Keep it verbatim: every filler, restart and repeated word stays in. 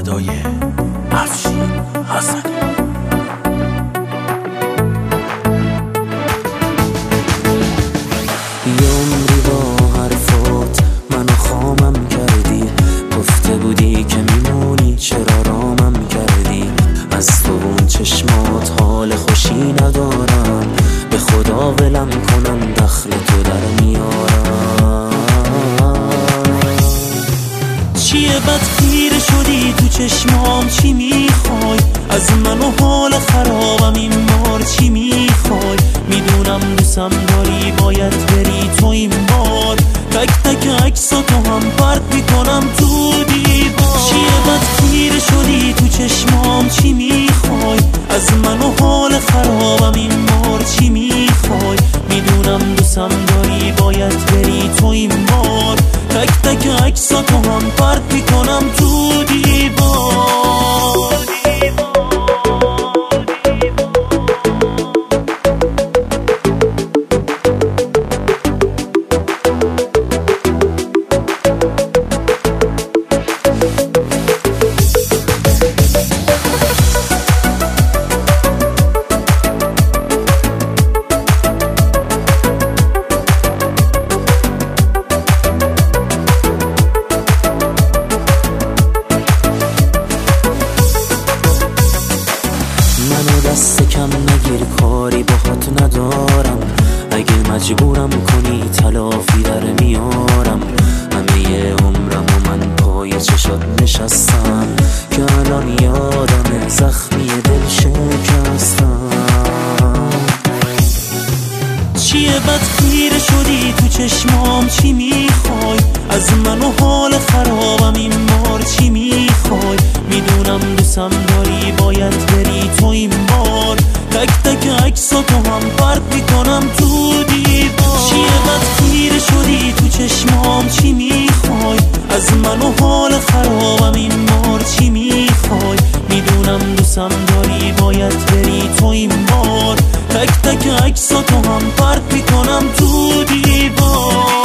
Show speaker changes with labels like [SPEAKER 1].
[SPEAKER 1] صدای افشین حسنی.
[SPEAKER 2] یه عمری با حرفات منو خامم کردی، گفته بودی که میمونی چرا رامم کردی. از تو اون چشمات حال خوشی ندارم، به خدا ولم کنم دخل تو در میارم. چیه بد خیره شدی تو چشمام، چی میخوای از من و حال خرابم این بار چی میخوای؟ میدونم دوستم داری باید بری تو این بار، تک تک عکساتو هم پرت میکنم تو دیوار. چیه بد خیره شدی تو چشمام، چی میخوای از من و حال خرابم این بار چی میخوای؟ میدونم دوستم داری باید بری تو این بار، تک تک عکساتو هم پرت میکنم تو دیوار. منو دست کم نگیر، کاری باهات ندارم، اگه مجبورم کنی تلافی در میارم. همه عمرم و من پای چشات نشستم، که الان یادم زخمی دل شکستم. چیه بد خیره شدی تو چشمام، چی میخوای از من و حال خرابم این بار چی میخوای؟ میدونم دوستم داری باید بری تو این بار، تک تک عکساتو هم پرت میکنم تو دیوار. چیه بد خیره شدی تو چشمام، چی میخوای از من و حال خرابم این بار چی میخوای؟ میدونم دوستم داری باید بری تو این بار، تک تک عکساتو هم پرت میکنم تو دیوار.